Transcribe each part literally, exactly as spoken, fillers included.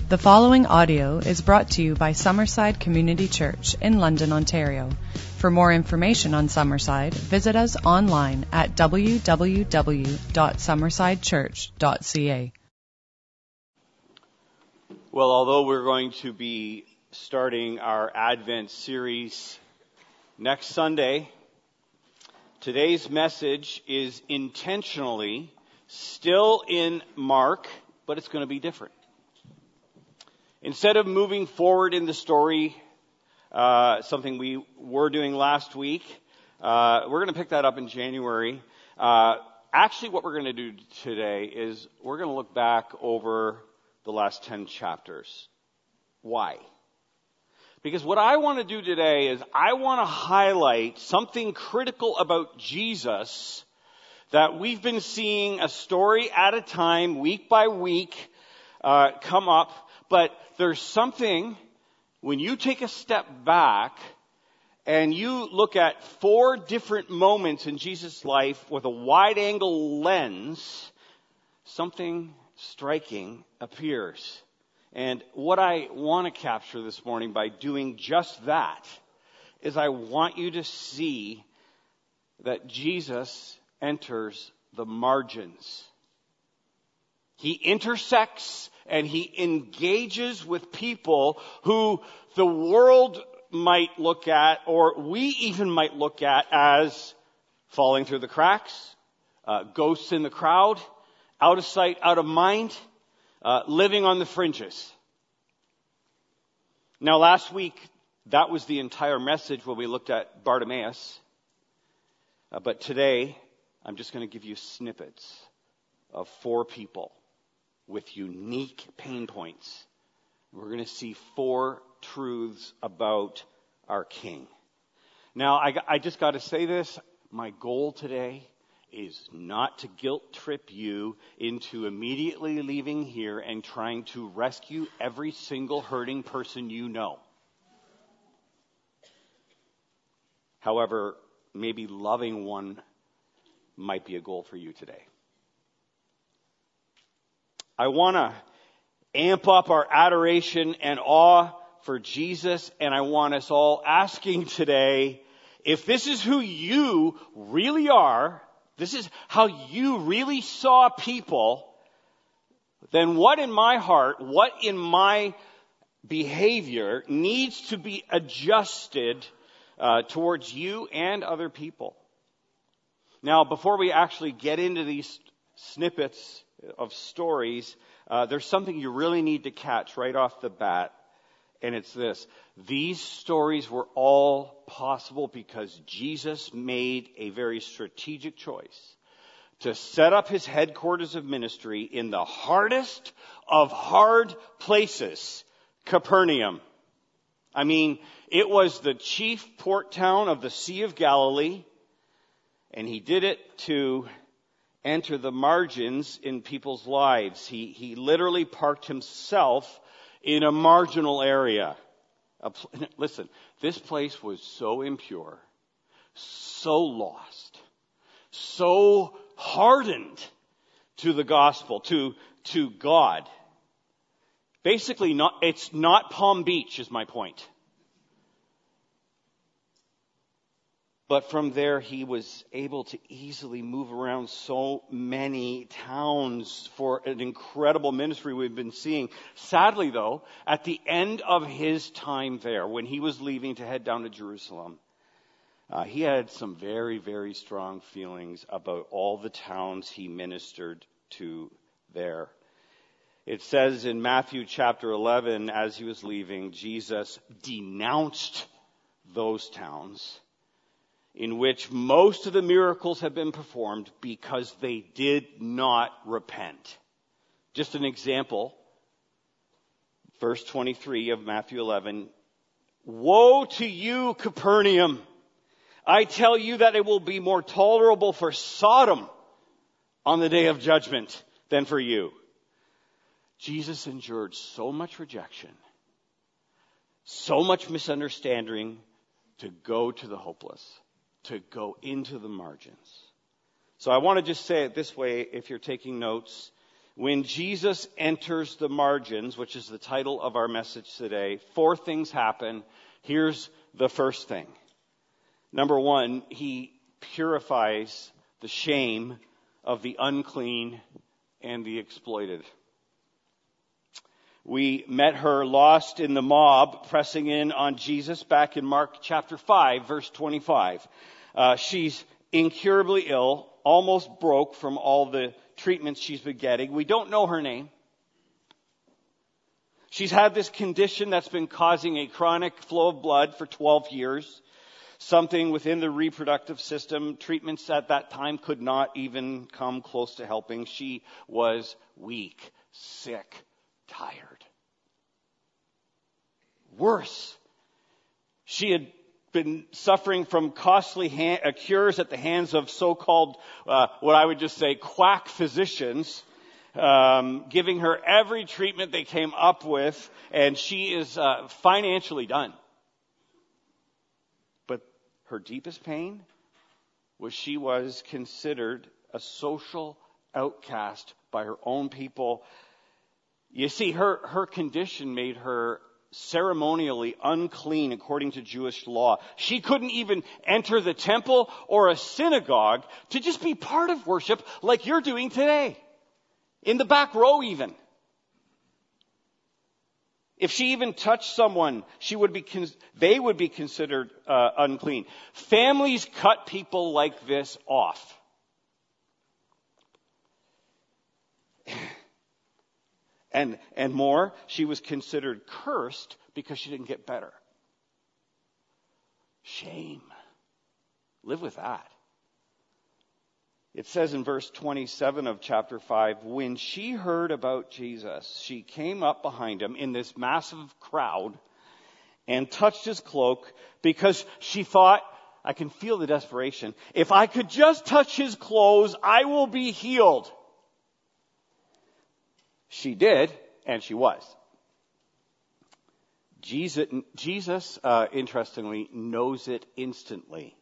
The following audio is brought to you by Summerside Community Church in London, Ontario. For more information on Summerside, visit us online at w w w dot summerside church dot c a. Well, although we're going to be starting our Advent series next Sunday, today's message is intentionally still in Mark, but it's going to be different. Instead of moving forward in the story, uh, something we were doing last week, uh, we're going to pick that up in January. Uh, actually, what we're going to do today is we're going to look back over the last ten chapters. Why? Because what I want to do today is I want to highlight something critical about Jesus that we've been seeing a story at a time, week by week, uh, come up. But there's something, when you take a step back and you look at four different moments in Jesus' life with a wide-angle lens, something striking appears. And what I want to capture this morning by doing just that is I want you to see that Jesus enters the margins. He intersects and he engages with people who the world might look at, or we even might look at as falling through the cracks, uh, ghosts in the crowd, out of sight, out of mind, uh, living on the fringes. Now, last week, that was the entire message when we looked at Bartimaeus. Uh, but today, I'm just going to give you snippets of four people with unique pain points. We're going to see four truths about our King. Now, I, I just got to say this. My goal today is not to guilt trip you into immediately leaving here and trying to rescue every single hurting person you know. However, maybe loving one might be a goal for you today. I want to amp up our adoration and awe for Jesus, and I want us all asking today, if this is who you really are, this is how you really saw people, then what in my heart, what in my behavior needs to be adjusted uh, towards you and other people? Now, before we actually get into these snippets of stories, uh, there's something you really need to catch right off the bat, and it's this. These stories were all possible because Jesus made a very strategic choice to set up his headquarters of ministry in the hardest of hard places, Capernaum. I mean, it was the chief port town of the Sea of Galilee, and he did it to enter the margins in people's lives. He, he literally parked himself in a marginal area. Listen, this place was so impure, so lost, so hardened to the gospel, to, to God. Basically, not, it's not Palm Beach is my point. But from there, he was able to easily move around so many towns for an incredible ministry we've been seeing. Sadly, though, at the end of his time there, when he was leaving to head down to Jerusalem, uh, he had some very, very strong feelings about all the towns he ministered to there. It says in Matthew chapter eleven, as he was leaving, Jesus denounced those towns in which most of the miracles have been performed because they did not repent. Just an example, verse twenty-three of Matthew eleven, "Woe to you, Capernaum! I tell you that it will be more tolerable for Sodom on the day of judgment than for you." Jesus endured so much rejection, so much misunderstanding to go to the hopeless, to go into the margins. So I want to just say it this way, if you're taking notes. When Jesus enters the margins, which is the title of our message today, four things happen. Here's the first thing. Number one, he purifies the shame of the unclean and the exploited. We met her lost in the mob, pressing in on Jesus back in Mark chapter five, verse twenty-five. Uh, she's incurably ill, almost broke from all the treatments she's been getting. We don't know her name. She's had this condition that's been causing a chronic flow of blood for twelve years. Something within the reproductive system. Treatments at that time could not even come close to helping. She was weak, sick, tired. Worse, she had been suffering from costly ha- uh, cures at the hands of so-called, uh, what I would just say, quack physicians, um, giving her every treatment they came up with, and she is uh, financially done. But her deepest pain was she was considered a social outcast by her own people. You see, her, her condition made her ceremonially unclean according to Jewish law. She couldn't even enter the temple or a synagogue to just be part of worship like you're doing today. In the back row even. If she even touched someone, she would be con- they would be considered uh, unclean. Families cut people like this off. And and more, she was considered cursed because she didn't get better. Shame. Live with that. It says in verse twenty-seven of chapter five, when she heard about Jesus, she came up behind him in this massive crowd and touched his cloak because she thought, I can feel the desperation, if I could just touch his clothes, I will be healed. She did, and she was. Jesus, Jesus uh, interestingly, knows it instantly.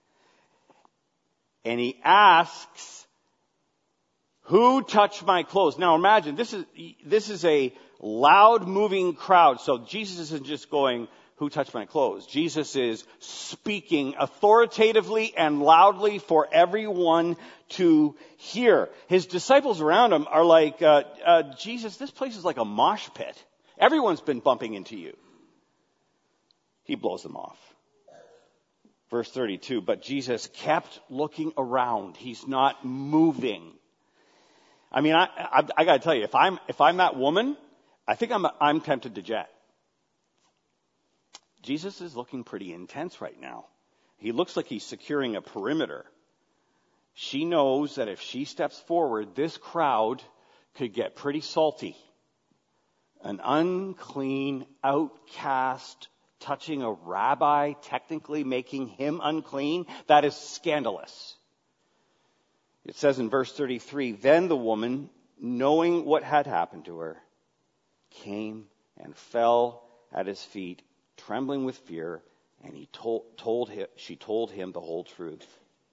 And he asks, who touched my clothes? Now imagine, this is this is a loud moving crowd. So Jesus isn't just going, who touched my clothes? Jesus is speaking authoritatively and loudly for everyone to hear. His disciples around him are like, uh, uh, Jesus, this place is like a mosh pit. Everyone's been bumping into you. He blows them off. Verse thirty-two, but Jesus kept looking around. He's not moving. I mean, I, I, I got to tell you, if I'm if I'm that woman, I think I'm I'm tempted to jet. Jesus is looking pretty intense right now. He looks like he's securing a perimeter. She knows that if she steps forward, this crowd could get pretty salty. An unclean, outcast, touching a rabbi, technically making him unclean, that is scandalous. It says in verse thirty-three, then the woman, knowing what had happened to her, came and fell at his feet, trembling with fear, and he told, told him, she told him the whole truth.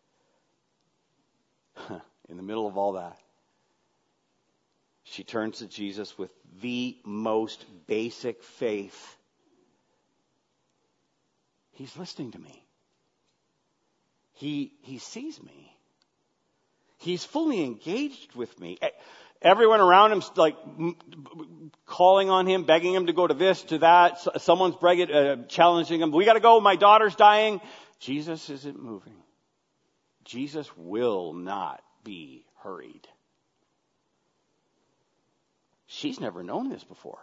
In the middle of all that, she turns to Jesus with the most basic faith. He's listening to me. He, he sees me. He's fully engaged with me. Everyone around him's like calling on him, begging him to go to this, to that. Someone's begging, uh, challenging him. We got to go. My daughter's dying. Jesus isn't moving. Jesus will not be hurried. She's never known this before.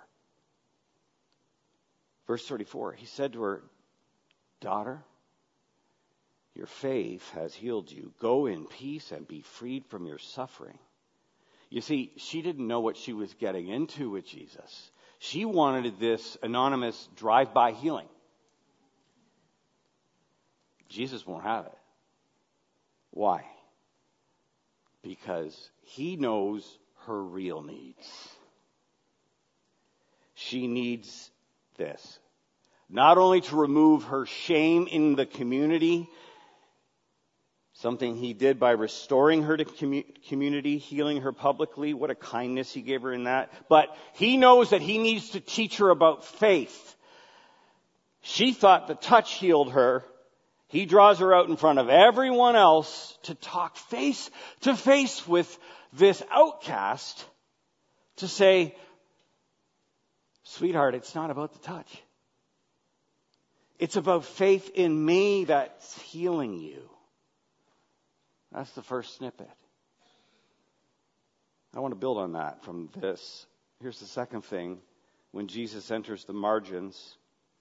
Verse thirty-four, he said to her, daughter, your faith has healed you. Go in peace and be freed from your suffering. You see, she didn't know what she was getting into with Jesus. She wanted this anonymous drive-by healing. Jesus won't have it. Why? Because he knows her real needs. She needs this. Not only to remove her shame in the community, Something he did by restoring her to commu- community, healing her publicly. What a kindness he gave her in that. But he knows that he needs to teach her about faith. She thought the touch healed her. He draws her out in front of everyone else to talk face to face with this outcast to say, sweetheart, it's not about the touch. It's about faith in me that's healing you. That's the first snippet. I want to build on that from this. Here's the second thing. When Jesus enters the margins,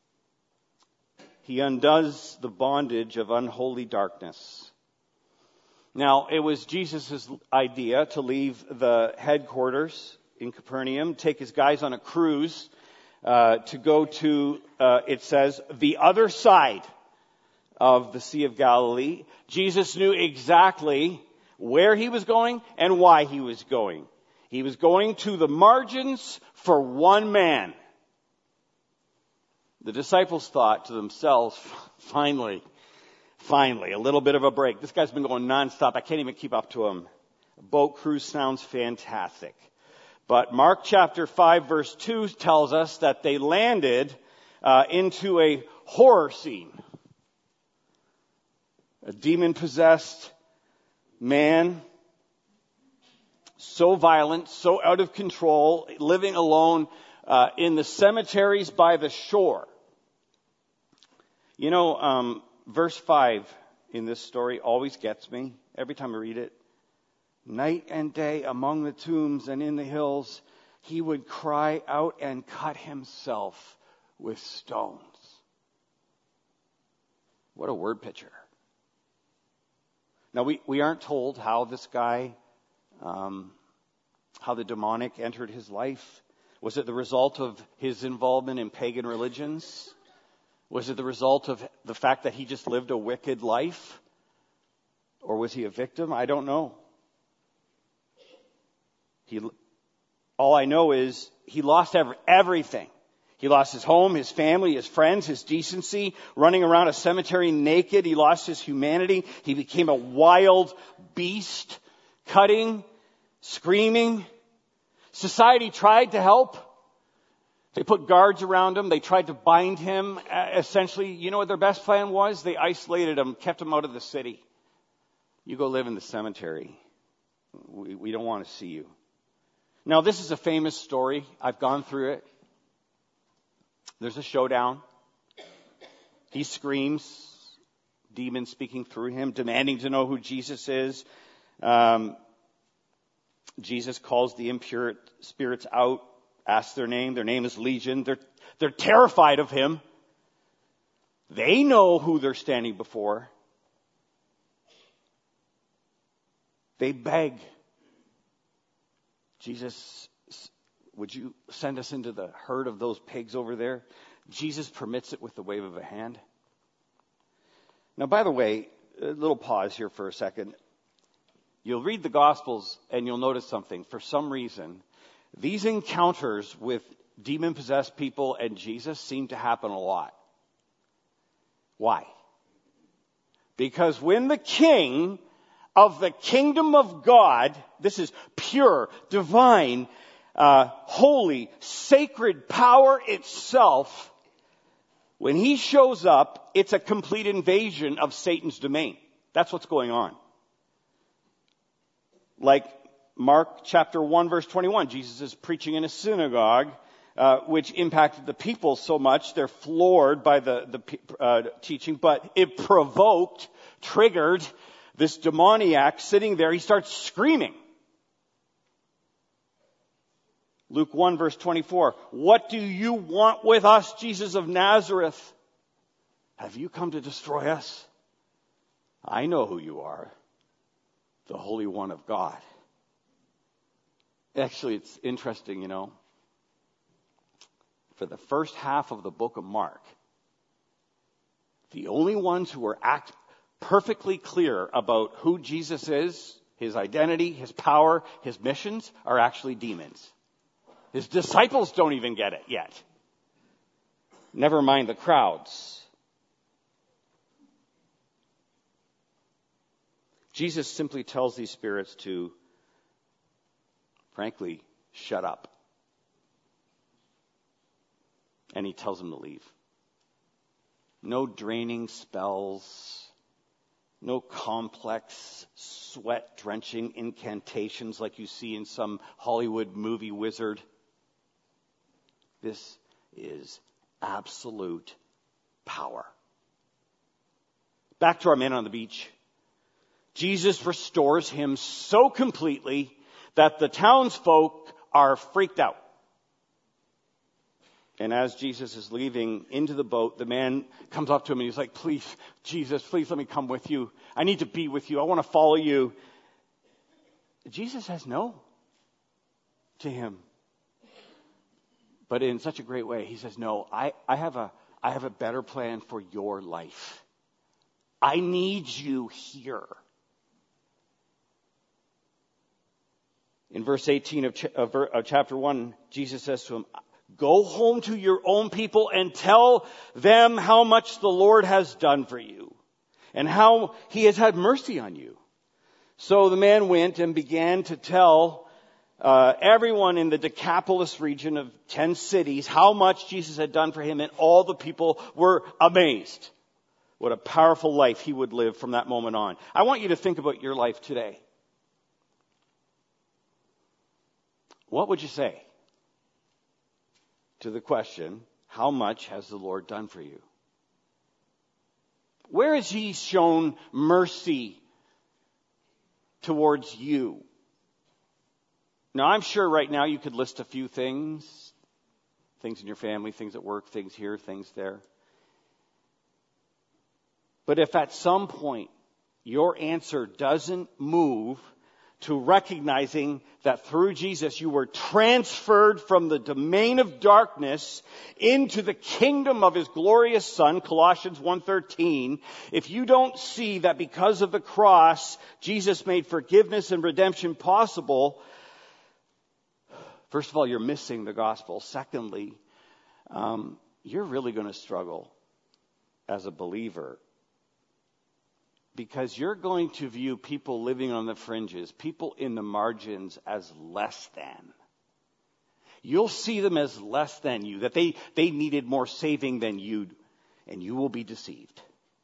he undoes the bondage of unholy darkness. Now, it was Jesus' idea to leave the headquarters in Capernaum, take his guys on a cruise uh, to go to, uh, it says, the other side of the Sea of Galilee. Jesus knew exactly where he was going and why he was going. He was going to the margins for one man. The disciples thought to themselves, finally, finally, a little bit of a break. This guy's been going nonstop. I can't even keep up to him. A boat cruise sounds fantastic. But Mark chapter five verse two tells us that they landed uh, into a horror scene. A demon-possessed man, so violent, so out of control, living alone uh, in the cemeteries by the shore. You know, um, verse five in this story always gets me every time I read it. Night and day among the tombs and in the hills, he would cry out and cut himself with stones. What a word picture. Now, we, we aren't told how this guy, um, how the demonic entered his life. Was it the result of his involvement in pagan religions? Was it the result of the fact that he just lived a wicked life? Or was he a victim? I don't know. He, all I know is he lost every, everything. He lost his home, his family, his friends, his decency, running around a cemetery naked. He lost his humanity. He became a wild beast, cutting, screaming. Society tried to help. They put guards around him. They tried to bind him. Essentially, you know what their best plan was? They isolated him, kept him out of the city. You go live in the cemetery. We, we don't want to see you. Now, this is a famous story. I've gone through it. There's a showdown. He screams, demons speaking through him, demanding to know who Jesus is. Um, Jesus calls the impure spirits out, asks their name. Their name is Legion. They're, they're terrified of him. They know who they're standing before. They beg, Jesus, would you send us into the herd of those pigs over there? Jesus permits it with the wave of a hand. Now, by the way, a little pause here for a second. You'll read the Gospels and you'll notice something. For some reason, these encounters with demon-possessed people and Jesus seem to happen a lot. Why? Because when the king of the kingdom of God, this is pure, divine, uh, holy, sacred power itself, when he shows up, it's a complete invasion of Satan's domain. That's what's going on. Like Mark chapter one, verse twenty-one, Jesus is preaching in a synagogue, uh, which impacted the people so much, they're floored by the, the uh, teaching, but it provoked, triggered this demoniac sitting there. He starts screaming. Luke one, verse twenty-four, what do you want with us, Jesus of Nazareth? Have you come to destroy us? I know who you are, the Holy One of God. Actually, it's interesting, you know. For the first half of the book of Mark, the only ones who are act perfectly clear about who Jesus is, his identity, his power, his missions, are actually demons. His disciples don't even get it yet. Never mind the crowds. Jesus simply tells these spirits to, frankly, shut up. And he tells them to leave. No draining spells, no complex, sweat-drenching incantations like you see in some Hollywood movie wizard. This is absolute power. Back to our men on the beach. Jesus restores him so completely that the townsfolk are freaked out. And as Jesus is leaving into the boat, the man comes up to him and he's like, please, Jesus, please let me come with you. I need to be with you. I want to follow you. Jesus says no to him. But in such a great way, he says, no, I, I have a, I have a better plan for your life. I need you here. In verse eighteen of, ch- of, of chapter one, Jesus says to him, go home to your own people and tell them how much the Lord has done for you and how he has had mercy on you. So the man went and began to tell uh, everyone in the Decapolis region of ten cities how much Jesus had done for him, and all the people were amazed. What a powerful life he would live from that moment on. I want you to think about your life today. What would you say to the question, how much has the Lord done for you? Where has he shown mercy towards you? Now, I'm sure right now you could list a few things. Things in your family, things at work, things here, things there. But if at some point your answer doesn't move to recognizing that through Jesus you were transferred from the domain of darkness into the kingdom of his glorious Son, Colossians one thirteen, if you don't see that because of the cross, Jesus made forgiveness and redemption possible, first of all, you're missing the gospel. Secondly, um, you're really going to struggle as a believer. Because you're going to view people living on the fringes, people in the margins, as less than. You'll see them as less than you, that they, they needed more saving than you, and you will be deceived.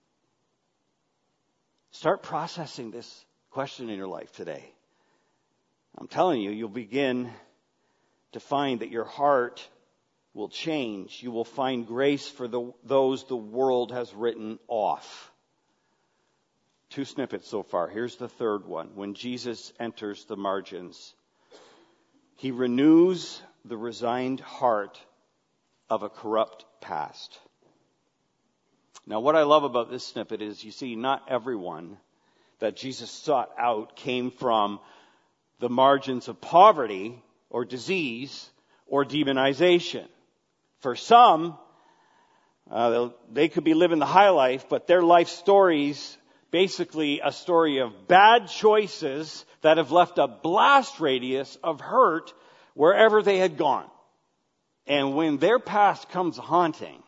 Start processing this question in your life today. I'm telling you, you'll begin to find that your heart will change. You will find grace for the, those the world has written off. Two snippets so far. Here's the third one. When Jesus enters the margins, he renews the resigned heart of a corrupt past. Now, what I love about this snippet is, you see, not everyone that Jesus sought out came from the margins of poverty or disease or demonization. For some, uh, they could be living the high life, but their life stories basically a story of bad choices that have left a blast radius of hurt wherever they had gone. And when their past comes haunting,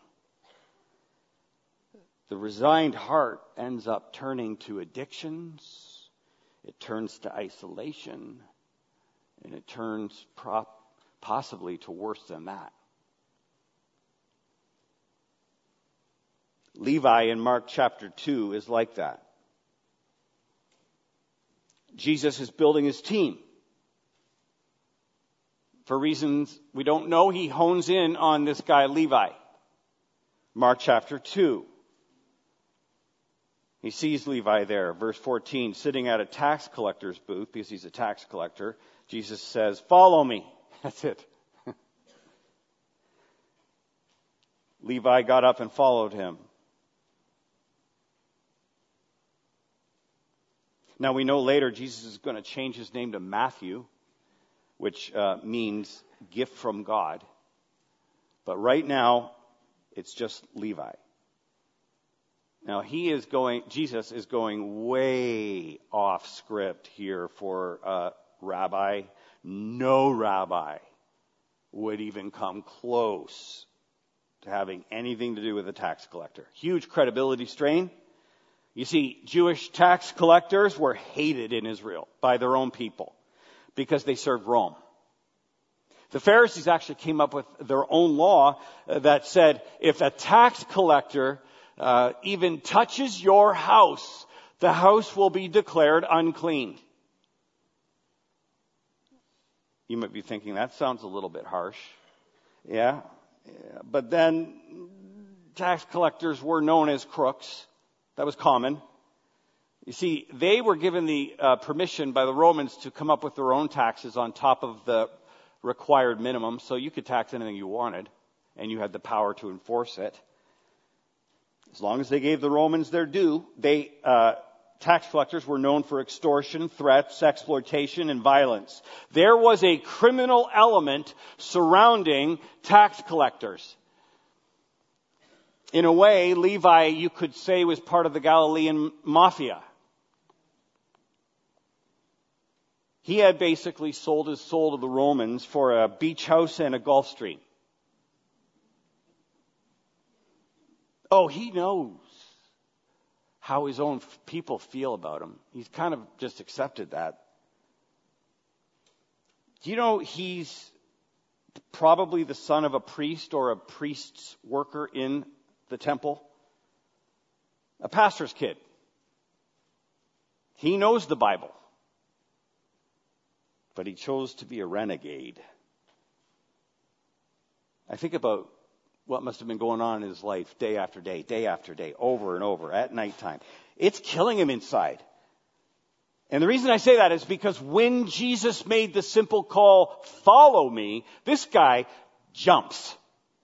the resigned heart ends up turning to addictions, it turns to isolation, and it turns prop, possibly to worse than that. Levi in Mark chapter two is like that. Jesus is building his team. For reasons we don't know, he hones in on this guy Levi. Mark chapter two. He sees Levi there, verse fourteen, sitting at a tax collector's booth because he's a tax collector. Jesus says, "Follow me." That's it. Levi got up and followed him. Now we know later Jesus is going to change his name to Matthew, which uh, means gift from God. But right now, it's just Levi. Now he is going, Jesus is going way off script here for uh, rabbi. No rabbi would even come close to having anything to do with a tax collector. Huge credibility strain. You see, Jewish tax collectors were hated in Israel by their own people because they served Rome. The Pharisees actually came up with their own law that said if a tax collector uh, even touches your house, the house will be declared unclean. You might be thinking, that sounds a little bit harsh. Yeah. yeah. But then tax collectors were known as crooks. That was common. You see, they were given the uh, permission by the Romans to come up with their own taxes on top of the required minimum, so you could tax anything you wanted, and you had the power to enforce it. As long as they gave the Romans their due, they uh, tax collectors were known for extortion, threats, exploitation, and violence. There was a criminal element surrounding tax collectors. In a way, Levi, you could say, was part of the Galilean mafia. He had basically sold his soul to the Romans for a beach house and a Gulf Stream. Oh, he knows how his own people feel about him. He's kind of just accepted that. Do you know he's probably the son of a priest or a priest's worker in the temple? A pastor's kid. He knows the Bible. But he chose to be a renegade. I think about what must have been going on in his life day after day, day after day, over and over, at nighttime. It's killing him inside. And the reason I say that is because when Jesus made the simple call, follow me, this guy jumps.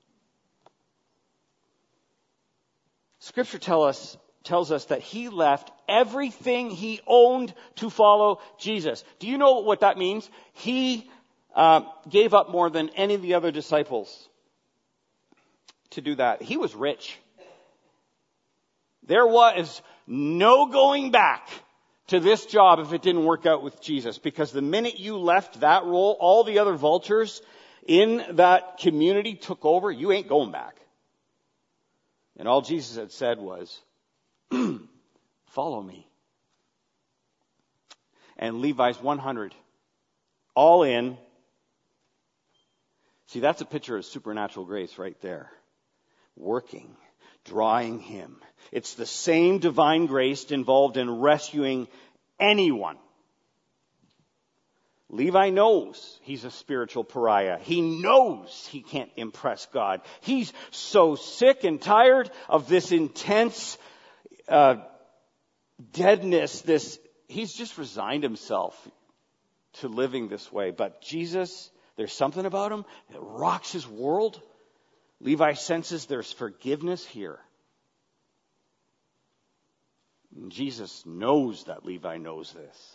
Scripture tell us, tells us that he left everything he owned to follow Jesus. Do you know what that means? He uh, gave up more than any of the other disciples to do that. He was rich. There was no going back to this job if it didn't work out with Jesus, because the minute you left that role, all the other vultures in that community took over. You ain't going back. And all Jesus had said was, follow me. And Levi's one hundred, all in. See, that's a picture of supernatural grace right there. Working, drawing him. It's the same divine grace involved in rescuing anyone. Levi knows he's a spiritual pariah. He knows he can't impress God. He's so sick and tired of this intense uh, deadness. This he's just resigned himself to living this way. But Jesus, there's something about him that rocks his world. Levi senses there's forgiveness here. And Jesus knows that Levi knows this.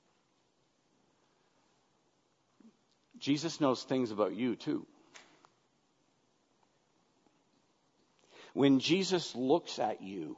Jesus knows things about you too. When Jesus looks at you,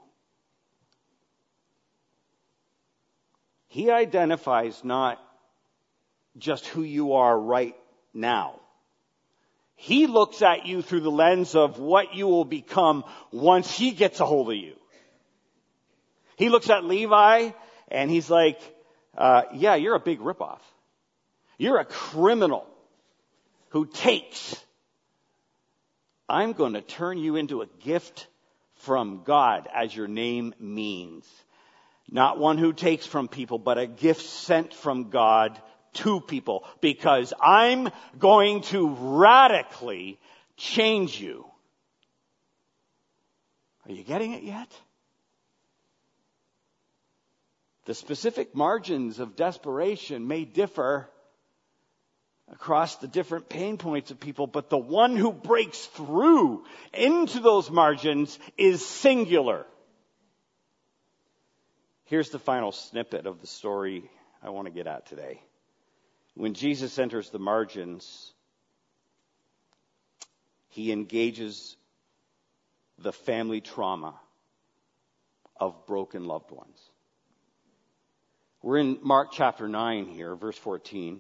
he identifies not just who you are right now. He looks at you through the lens of what you will become once he gets a hold of you. He looks at Levi and he's like, uh, yeah, you're a big ripoff. You're a criminal who takes. I'm going to turn you into a gift from God, as your name means. Not one who takes from people, but a gift sent from God to people. Because I'm going to radically change you. Are you getting it yet? The specific margins of desperation may differ across the different pain points of people, but the one who breaks through into those margins is singular. Here's the final snippet of the story I want to get at today. When Jesus enters the margins, he engages the family trauma of broken loved ones. We're in Mark chapter nine here, verse fourteen.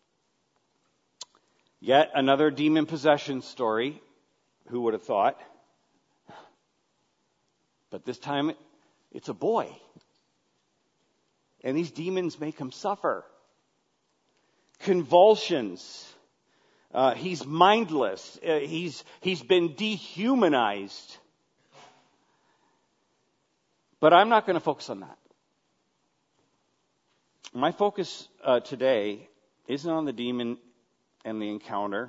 Yet another demon possession story. Who would have thought? But this time It's a boy. And these demons make him suffer. Convulsions. Uh, he's mindless. Uh, he's, he's been dehumanized. But I'm not going to focus on that. My focus uh, today isn't on the demon and the encounter.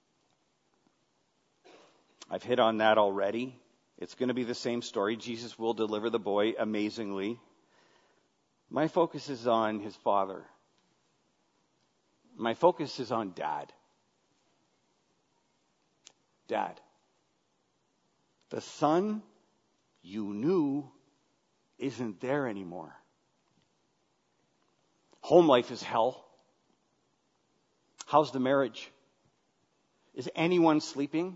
I've hit on that already. It's going to be the same story. Jesus will deliver the boy amazingly. My focus is on his father. My focus is on Dad. Dad. The son you knew isn't there anymore. Home life is hell. How's the marriage? Is anyone sleeping?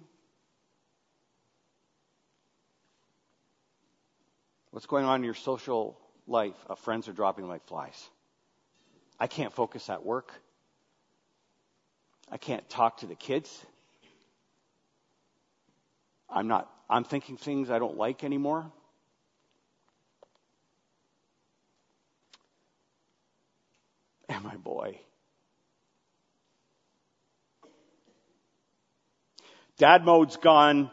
What's going on in your social life? Uh, friends are dropping like flies. I can't focus at work. I can't talk to the kids. I'm not, I'm thinking things I don't like anymore. And my boy. Dad mode's gone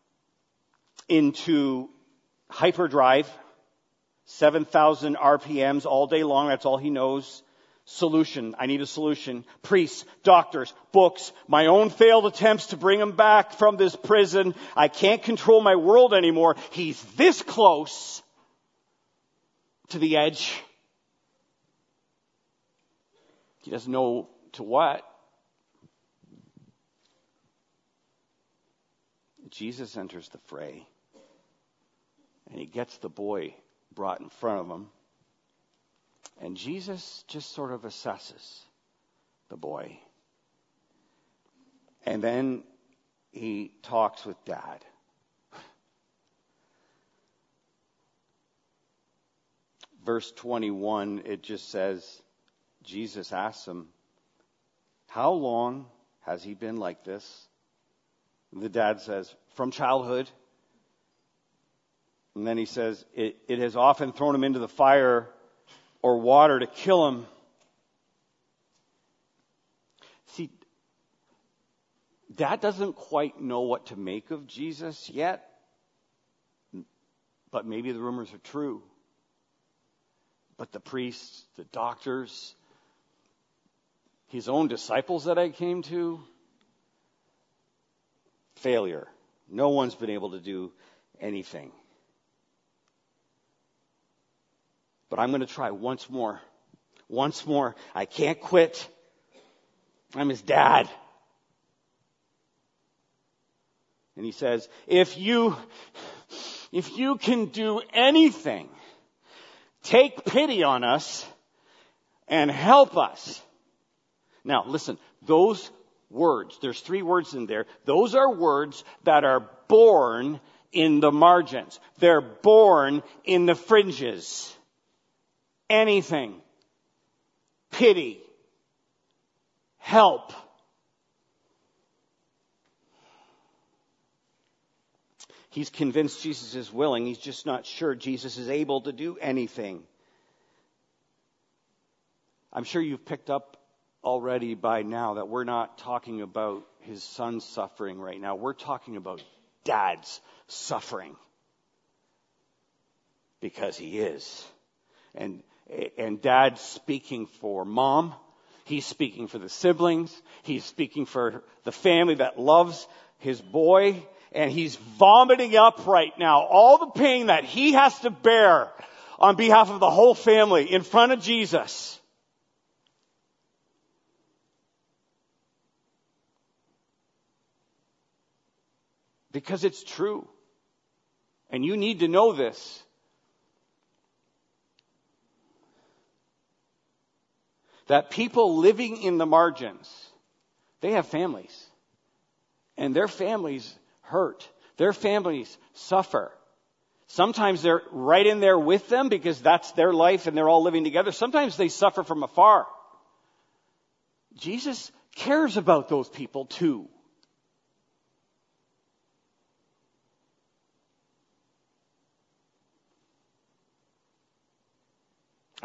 into hyperdrive, seven thousand R P Ms all day long. That's all he knows. Solution. I need a solution. Priests, doctors, books, my own failed attempts to bring him back from this prison. I can't control my world anymore. He's this close to the edge. He doesn't know to what. Jesus enters the fray. And he gets the boy brought in front of him. And Jesus just sort of assesses the boy. And then he talks with Dad. Verse twenty-one, it just says, Jesus asks him, how long has he been like this? And the dad says, from childhood. And then he says, it, it has often thrown him into the fire or water to kill him. See, Dad doesn't quite know what to make of Jesus yet, but maybe the rumors are true. But the priests, the doctors, his own disciples that I came to, failure. No one's been able to do anything. But I'm going to try once more. Once more. I can't quit. I'm his dad. And he says, if you, if you can do anything, take pity on us and help us. Now, listen, those words, there's three words in there. Those are words that are born in the margins. They're born in the fringes. Anything. Pity. Help. He's convinced Jesus is willing. He's just not sure Jesus is able to do anything. I'm sure you've picked up already by now that we're not talking about his son's suffering right now. We're talking about Dad's suffering. Because he is. And, and Dad's speaking for Mom. He's speaking for the siblings. He's speaking for the family that loves his boy. And he's vomiting up right now all the pain that he has to bear on behalf of the whole family in front of Jesus. Because it's true. And you need to know this. That people living in the margins, they have families. And their families hurt. Their families suffer. Sometimes they're right in there with them because that's their life and they're all living together. Sometimes they suffer from afar. Jesus cares about those people too.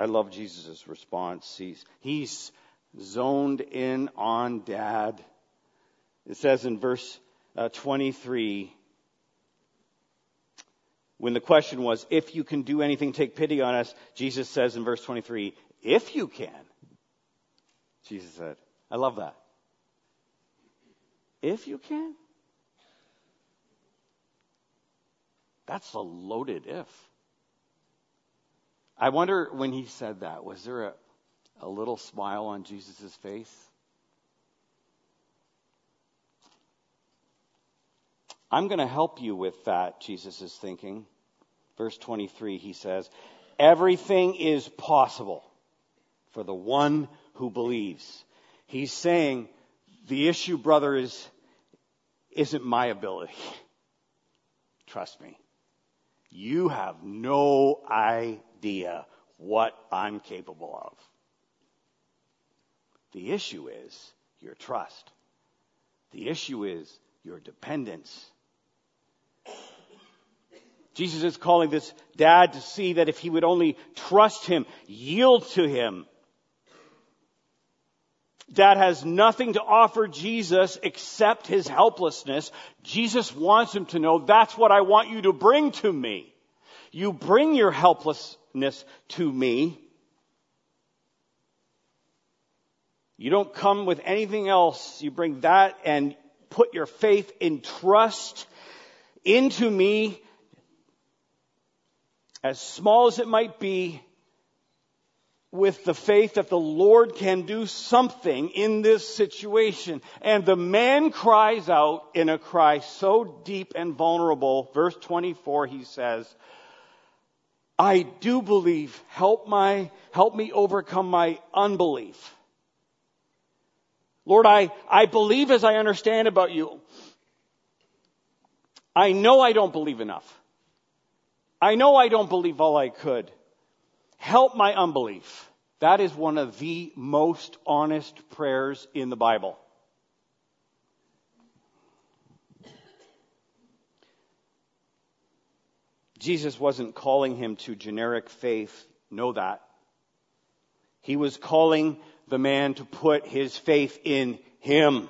I love Jesus' response. He's, he's zoned in on Dad. It says in verse uh, twenty-three, when the question was, if you can do anything, take pity on us, Jesus says in verse twenty-three, if you can. Jesus said, I love that. If you can? That's a loaded if. I wonder when he said that, was there a, a little smile on Jesus' face? I'm going to help you with that, Jesus is thinking. Verse twenty-three, he says, everything is possible for the one who believes. He's saying, the issue, brother, is, isn't my ability. Trust me. You have no idea what I'm capable of. The issue is your trust. The issue is your dependence. Jesus is calling this dad to see that if he would only trust him, yield to him. Dad has nothing to offer Jesus except his helplessness. Jesus wants him to know, that's what I want you to bring to me. You bring your helplessness to me. You don't come with anything else. You bring that and put your faith in trust into me, as small as it might be, with the faith that the Lord can do something in this situation. And the man cries out in a cry so deep and vulnerable. Verse twenty-four, he says, I do believe. Help my, help me overcome my unbelief. Lord, I, I believe as I understand about you. I know I don't believe enough. I know I don't believe all I could. Help my unbelief. That is one of the most honest prayers in the Bible. Jesus wasn't calling him to generic faith. Know that. He was calling the man to put his faith in him.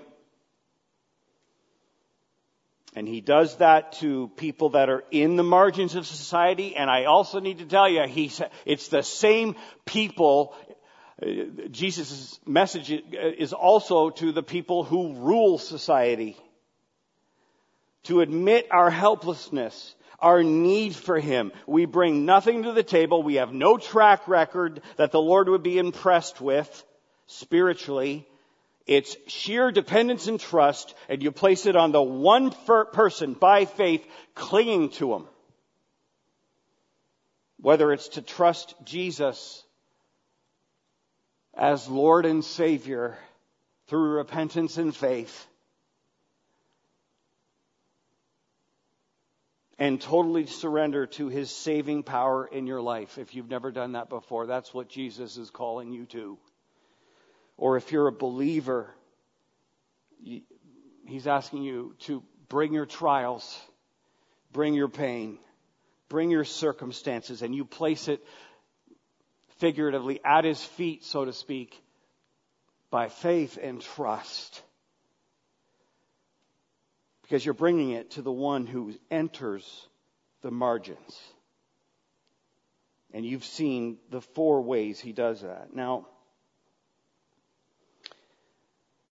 And he does that to people that are in the margins of society. And I also need to tell you, he, it's the same people. Jesus' message is also to the people who rule society. To admit our helplessness, our need for him. We bring nothing to the table. We have no track record that the Lord would be impressed with spiritually. It's sheer dependence and trust, and you place it on the one person by faith clinging to him. Whether it's to trust Jesus as Lord and Savior through repentance and faith, and totally surrender to his saving power in your life. If you've never done that before, that's what Jesus is calling you to. Or if you're a believer, he's asking you to bring your trials, bring your pain, bring your circumstances, and you place it figuratively at his feet, so to speak, by faith and trust. Because you're bringing it to the one who enters the margins. And you've seen the four ways he does that. Now,